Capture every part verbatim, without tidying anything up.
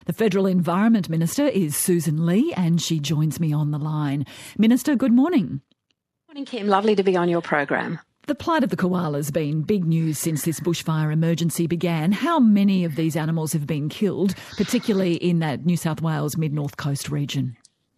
The Federal Environment Minister is Susan Lee and she joins me on the line. Minister, good morning. Morning, Kim. Lovely to be on your program. The plight of the koala has been big news since this bushfire emergency began. How many of these animals have been killed, particularly in that New South Wales mid-north coast region?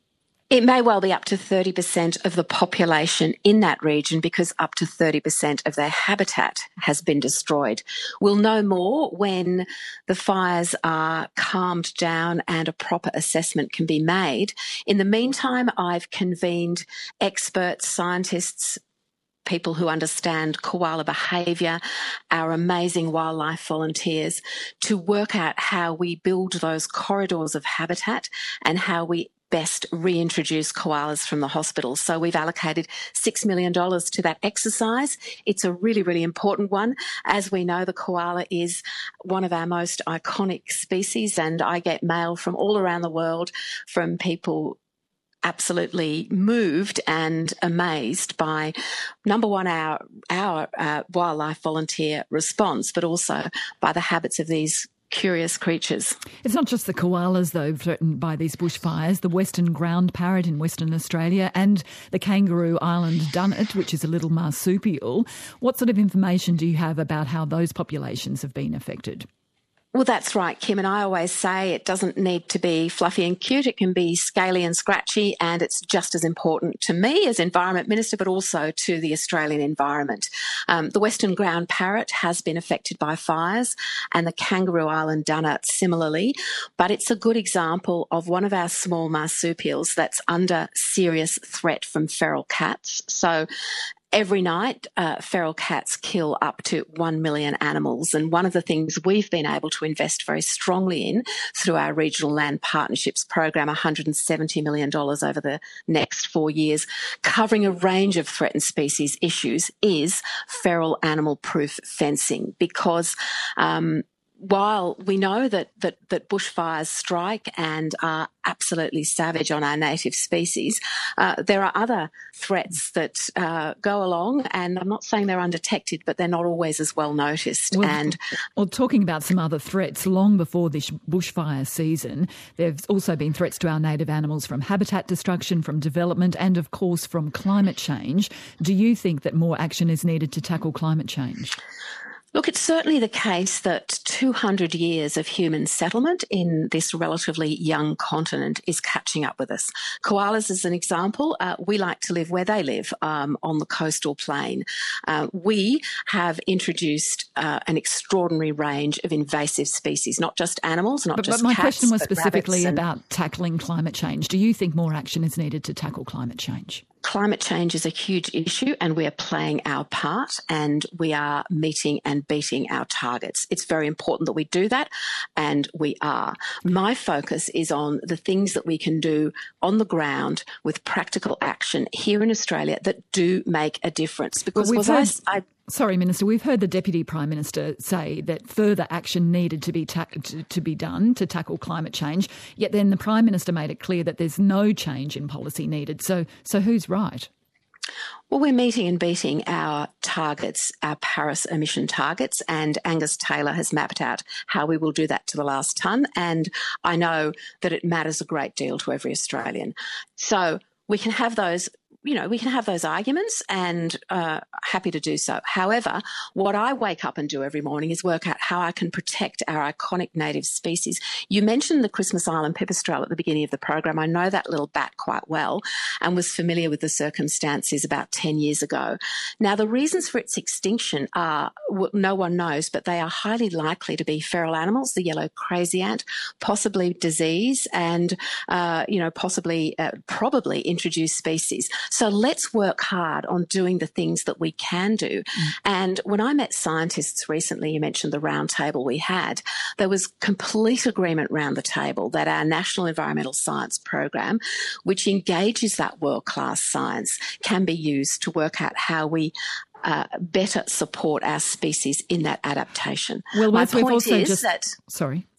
It may well be up to thirty percent of the population in that region because up to thirty percent of their habitat has been destroyed. We'll know more when the fires are calmed down and a proper assessment can be made. In the meantime, I've convened experts, scientists, people who understand koala behaviour, our amazing wildlife volunteers, to work out how we build those corridors of habitat and how we best reintroduce koalas from the hospital. So we've allocated six million dollars to that exercise. It's a really, really important one. As we know, the koala is one of our most iconic species, and I get mail from all around the world from people absolutely moved and amazed by, number one, our, our uh, wildlife volunteer response, but also by the habits of these curious creatures. It's not just the koalas, though, threatened by these bushfires. The western ground parrot in Western Australia and the kangaroo island dunnet, which is a little marsupial. What sort of information do you have about how those populations have been affected? Well, that's right, Kim, and I always say it doesn't need to be fluffy and cute. It can be scaly and scratchy, and it's just as important to me as Environment Minister, but also to the Australian environment. Um, the western ground parrot has been affected by fires, and the kangaroo island dunnet similarly, but it's a good example of one of our small marsupials that's under serious threat from feral cats. So every night, uh, feral cats kill up to one million animals. And one of the things we've been able to invest very strongly in through our Regional Land Partnerships program, one hundred seventy million dollars over the next four years, covering a range of threatened species issues, is feral animal-proof fencing. Because um, while we know that, that, that bushfires strike and are absolutely savage on our native species, uh, there are other threats that uh, go along, and I'm not saying they're undetected, but they're not always as well noticed. Well, and well, talking about some other threats, long before this bushfire season, there's also been threats to our native animals from habitat destruction, from development, and of course from climate change. Do you think that more action is needed to tackle climate change? Look, it's certainly the case that two hundred years of human settlement in this relatively young continent is catching up with us. Koalas, as an example, uh, we like to live where they live, um, on the coastal plain. Uh, we have introduced uh, an extraordinary range of invasive species, not just animals, not but, just but my cats, question was but specifically and... about tackling climate change. Do you think more action is needed to tackle climate change? Climate change is a huge issue, and we are playing our part, and we are meeting and beating our targets. It's very important that we do that, and we are. My focus is on the things that we can do on the ground with practical action here in Australia that do make a difference. Because well, was heard- I, I Sorry, Minister, we've heard the Deputy Prime Minister say that further action needed to be ta- to, to be done to tackle climate change, yet then the Prime Minister made it clear that there's no change in policy needed. So, so who's right? Well, we're meeting and beating our targets, our Paris emission targets, and Angus Taylor has mapped out how we will do that to the last tonne, and I know that it matters a great deal to every Australian. So we can have those You know, we can have those arguments, and uh, happy to do so. However, what I wake up and do every morning is work out how I can protect our iconic native species. You mentioned the Christmas Island pipistrelle at the beginning of the program. I know that little bat quite well and was familiar with the circumstances about ten years ago. Now, the reasons for its extinction are, well, no one knows, but they are highly likely to be feral animals, the yellow crazy ant, possibly disease, and, uh, you know, possibly, uh, probably introduced species. So let's work hard on doing the things that we can do. Mm. And when I met scientists recently, you mentioned the round table we had, there was complete agreement round the table that our National Environmental Science Program, which engages that world-class science, can be used to work out how we Uh, better support our species in that adaptation. Well, my we've point also is just, that sorry.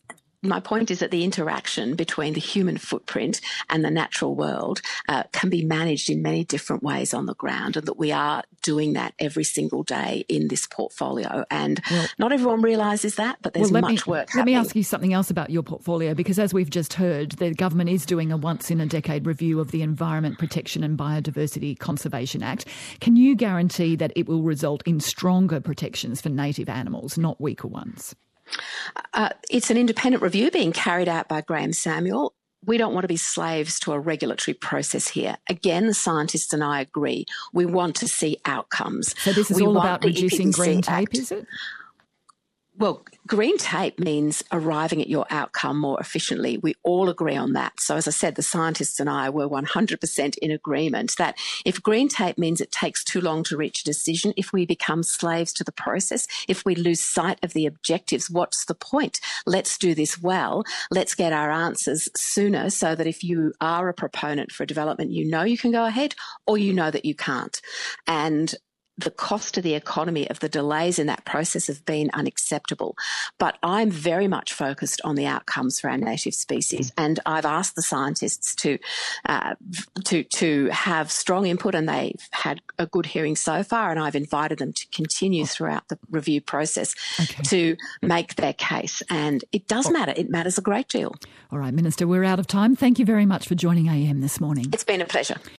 my point is that the interaction between the human footprint and the natural world uh, can be managed in many different ways on the ground, and that we are doing that every single day in this portfolio. And well, not everyone realises that, but there's well, much me, work let happening. Let me ask you something else about your portfolio, because as we've just heard, the government is doing a once-in-a-decade review of the Environment Protection and Biodiversity Conservation Act. Can you guarantee that it will result in stronger protections for native animals, not weaker ones? Uh, it's an independent review being carried out by Graham Samuel. We don't want to be slaves to a regulatory process here. Again, the scientists and I agree. We want to see outcomes. So this is we all about reducing green tape, Act. is it? Well, green tape means arriving at your outcome more efficiently. We all agree on that. So as I said, the scientists and I were one hundred percent in agreement that if green tape means it takes too long to reach a decision, if we become slaves to the process, if we lose sight of the objectives, what's the point? Let's do this well. Let's get our answers sooner so that if you are a proponent for development, you know you can go ahead, or you know that you can't. And the cost to the economy of the delays in that process have been unacceptable. But I'm very much focused on the outcomes for our native species, and I've asked the scientists to uh, to to have strong input, and they've had a good hearing so far, and I've invited them to continue throughout the review process okay. to make their case. And it does matter. It matters a great deal. All right, Minister, we're out of time. Thank you very much for joining A M this morning. It's been a pleasure.